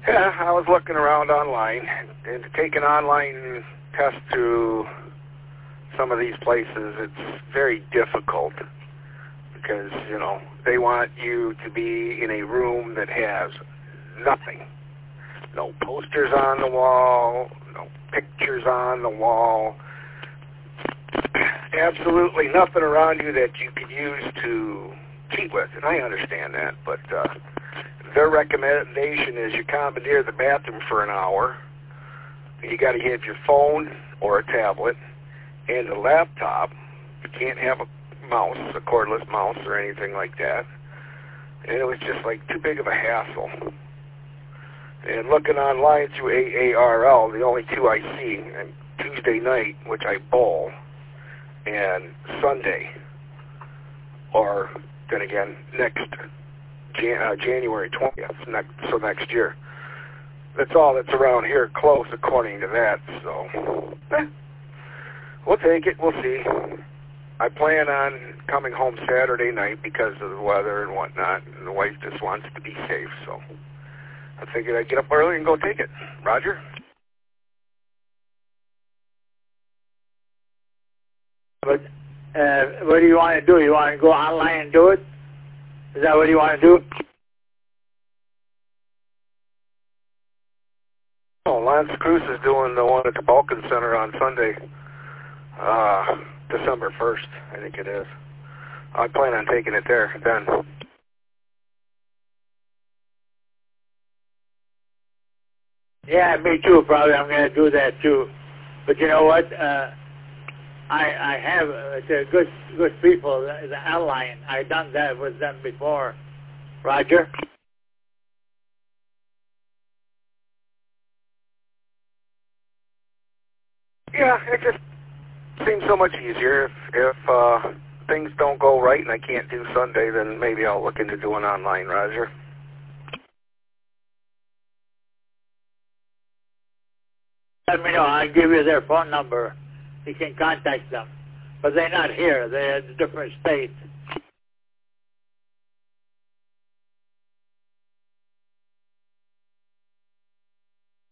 Yeah, I was looking around online, and to take an online test through some of these places, it's very difficult because, they want you to be in a room that has nothing. No posters on the wall, no pictures on the wall, absolutely nothing around you that you could use to cheat with, and I understand that, but their recommendation is you commandeer the bathroom for an hour. You got to have your phone or a tablet and a laptop. You can't have a mouse, a cordless mouse or anything like that. And it was just like too big of a hassle. And looking online through AARL, the only two I see, and Tuesday night, which I bowl, and Sunday, or then again January 20th, so next year. That's all that's around here close according to that, so we'll take it, we'll see. I plan on coming home Saturday night because of the weather and whatnot, and the wife just wants to be safe, so I figured I'd get up early and go take it. Roger? But what do you want to do? You want to go online and do it? Is that what you want to do? Oh, Lance Cruz is doing the one at the Balkan Center on Sunday, December 1st, I think it is. I plan on taking it there then. Yeah, me too, probably. I'm going to do that too. But you know what? I have good people, the Align. I've done that with them before. Roger? Yeah, it just seems so much easier. If things don't go right and I can't do Sunday, then maybe I'll look into doing online, Roger. Let me know. I'll give you their phone number. You can contact them. But they're not here. They're in a different state.